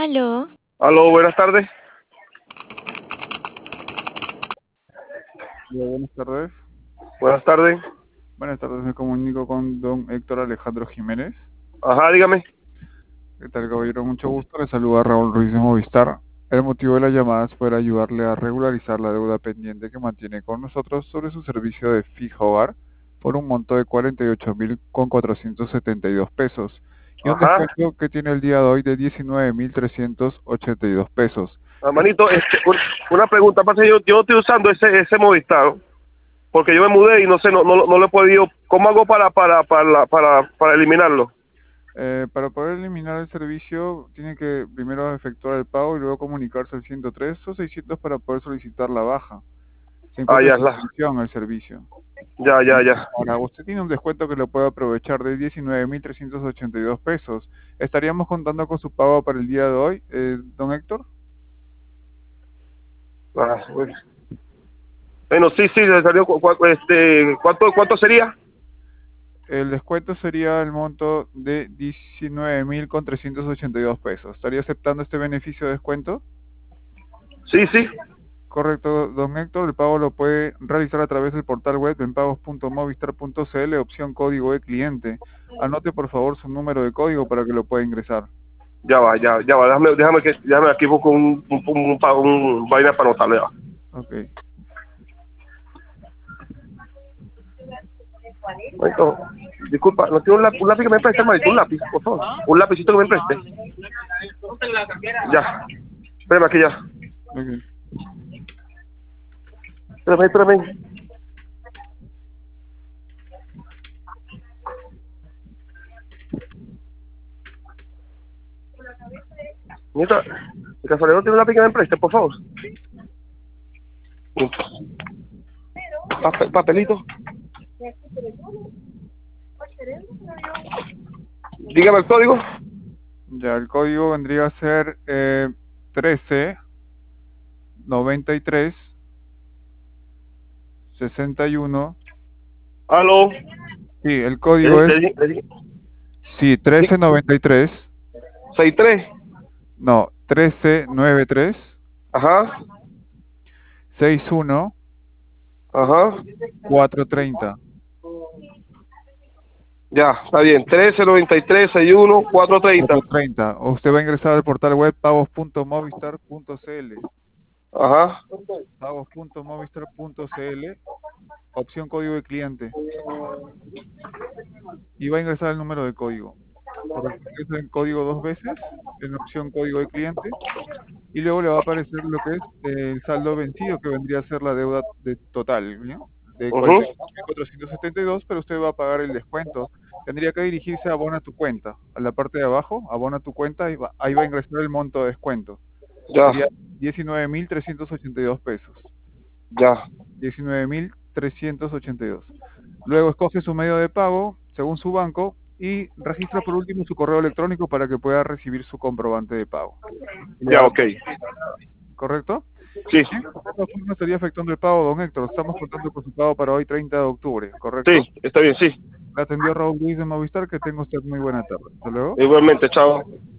Aló, Aló, buenas tardes. Hola, buenas tardes. Buenas tardes. Buenas tardes, me comunico con don Héctor Alejandro Jiménez. Ajá, dígame. ¿Qué tal, caballero? Mucho gusto. Le saluda Raúl Ruiz de Movistar. El motivo de la llamada es poder ayudarle a regularizar la deuda pendiente que mantiene con nosotros sobre su servicio de fijo hogar por un monto de 48.472 pesos y un Ajá. descuento que tiene el día de hoy de 19.382 pesos. Hermanito, una pregunta. Pasa, yo estoy usando ese Movistar porque yo me mudé y no sé, no lo he podido. ¿Cómo hago para eliminarlo? Para poder eliminar el servicio, tiene que primero efectuar el pago y luego comunicarse al 103 o 600 para poder solicitar la baja. Se Ah, encuentra ya, en suspensión el servicio. ya. Ahora, usted tiene un descuento que lo puede aprovechar de 19.382 pesos. ¿Estaríamos contando con su pago para el día de hoy, don Héctor? Ah, bueno, sí, le salió. ¿Cuánto sería? El descuento sería el monto de 19.382 pesos. ¿Estaría aceptando este beneficio de descuento? Sí, sí. Correcto, don Héctor, el pago lo puede realizar a través del portal web en pagos.movistar.cl, opción código de cliente. Anote por favor su número de código para que lo pueda ingresar. Ya va. Déjame aquí busco un vaina para anotarle. Ya. Ok. Manito, disculpa, ¿no tiene un lápiz que me preste, hermanito? Un lápiz, por favor. Un lapicito que me preste. Ya. Espérame aquí ya. Ok. Espérame. Nieta, ¿de casualidad no tiene un lápiz que me preste, por favor? Papelito. Dígame el código. Ya, el código vendría a ser 13 93 61. Aló. Sí, el código es, Le di. sí, 1393. 63. No, 1393 Ajá. 61 Ajá. 430. Ya, está bien. 1393 61 430. 430. O usted va a ingresar al portal web pagos.movistar.cl. Ajá. Pagos.movistar.cl, opción código de cliente. Y va a ingresar el número de código. Correcto. Ingresa el código dos veces en opción código de cliente. Y luego le va a aparecer lo que es el saldo vencido, que vendría a ser la deuda total, ¿no? De Ujú. 48.472, pero usted va a pagar el descuento. Tendría que dirigirse a Abona tu cuenta. A la parte de abajo, Abona tu cuenta, y ahí va a ingresar el monto de descuento. Ya, Sería 19.382 pesos. ya. 19.382. Luego escoge su medio de pago según su banco y registra por último su correo electrónico para que pueda recibir su comprobante de pago. Ya, ok. ¿Correcto? Sí, Bien, de todas formas estaría afectando el pago, don Héctor. Estamos contando con su pago para hoy, 30 de octubre, ¿correcto? sí, está bien, sí. Le atendió Raúl Luis de Movistar. Que tenga usted muy buena tarde. Hasta luego. Igualmente, chao.